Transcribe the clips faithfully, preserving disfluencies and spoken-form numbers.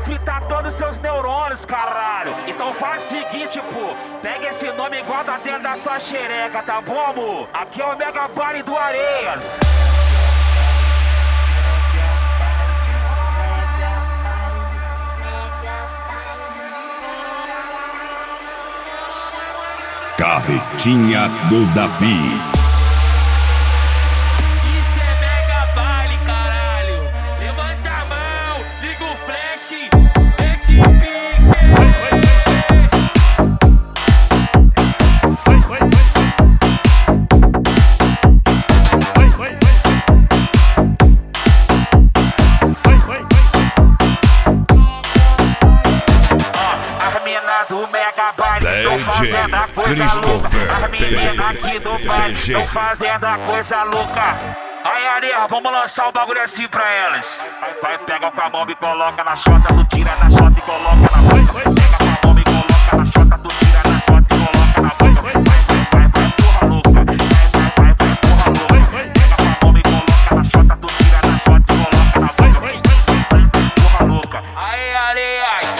fritar todos os seus neurônios, caralho. Então faz o seguinte, pô, pega esse nome igual da dentro da tua xereca, tá bom, amor? Aqui é o Mega Baile do Areias. Carretinha do Davi. Isso é Mega Baile, caralho. Levanta a mão, liga o flash, esse pique. As mina do Mega Baile tão fazendo a coisa louca. As meninas aqui do baile tão fazendo a coisa louca. Aí, areia, vamos lançar o bagulho assim pra elas. Vai, pega com a mão e coloca na chota, tu tira na chota e coloca na boca. Pega com a mão e coloca na chota, tu tira na chota e coloca na boca. Vai, vai, vai, vai, porra louca. Vai, vai, vai, vai, porra louca. Pega com a mão e coloca na chota, tu tira na chota e coloca na boca. Vai, vai, vai, porra louca. Aí, areias.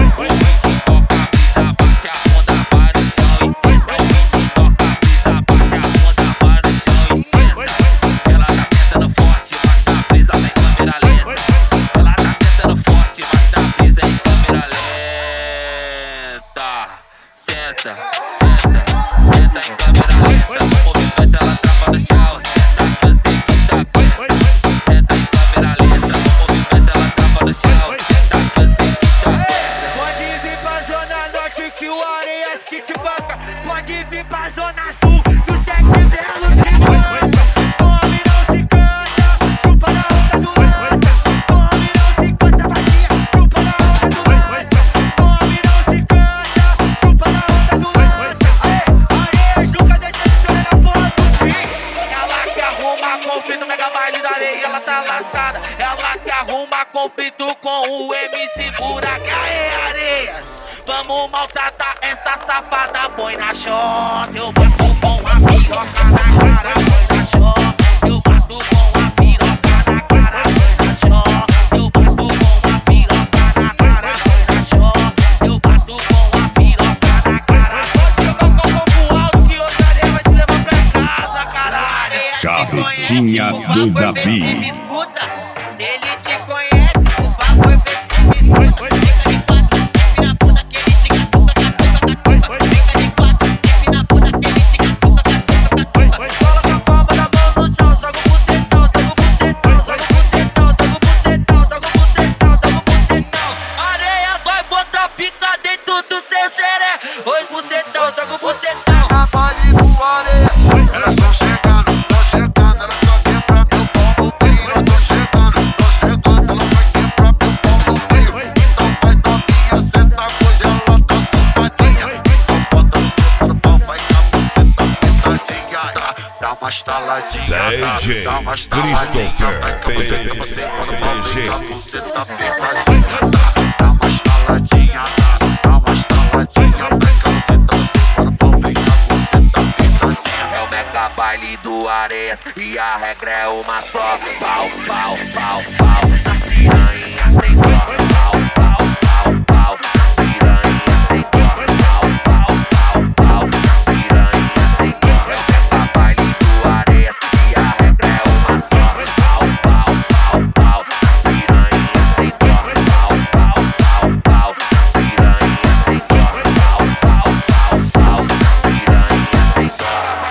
Senta, senta, senta em câmera lenta. O movimento ela trava no chão. Senta que eu sei que tá quente. Senta em câmera lenta. O movimento ela trava no chão. Senta que eu sei que tá quente. Pode vir pra zona norte que o Areias que te banca. Pode vir pra zona sul que o Sete Belo te banca. Come não se cansa, chupa na onda do lança. Come não se cansa, vadia, chupa na onda do lança. Come não se cansa, chupa na onda do lança. Areias nunca decepciona na porra do fim. Ela que arruma conflito, Mega Baile da Areia, ela tá lascada. Ela que arruma conflito com o M C Burak. Aê, Areias, vamos maltratar essa safada. Põe na chota, eu bato com a piroca na cara. Põe na chota, eu bato com a piroca na cara. Põe na chota, eu bato com a piroca na cara. Põe na chota, eu bato com a piroca na cara. Pode jogar com o fogo alto que outra areia vai te levar pra casa, caralho. Carretinha do Davi. Me escuta, ele te conhece, o papo é ver se me escuta. Fica de quatro, vira puta que ele te gatuca, gatuca, gatuca. Fica de quatro, vira puta que ele te gatuca, gatuca, gatuca. Coloca a palma da mão no chão, joga o bucetão, joga o bucetão, joga o bucetão, joga o bucetão, joga o bucetão, joga o bucetão. Areia vai botar pica dentro do seu xeré. Oi, bucetão, joga o bucetão. Mega Baile do Areias, elas tão chegando, tão chegando, elas tão quebrando meu pombo trio. Tô chegando, tô chegando, ela vai quebrar meu pombo trio. Então vai novinha, senta com ela, tá safadinha. Então bota no seu corpão, vai com a buceta pitadinha. Dá, dá uma estaladinha, dá, D J dá uma estaladinha. Christopher, Vai com a buceta, você quando vai D J. com a buceta pitadinha. Dá, dá uma estaladinha, dá, dá uma estaladinha. Vai com a buceta, você corpão, vem com a buceta pitadinha. É o Mega Baile do Areias e a regra é uma só. Pau, pau, pau, pau, na piranha sem dó. Pau, pau, pau, pau, na piranha sem dó. Pau, pau, pau, pau, na piranha sem dó. É o Mega Baile do Areias e a regra é uma só. Pau, pau, pau, pau, na piranha sem dó. Pau, pau, pau, pau, na piranha sem dó. Pau, pau, pau, pau, na piranha sem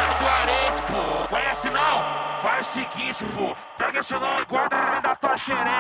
dó. Conhece não? Faz o seguinte, pô, pega esse nome e guarda da tua xereca.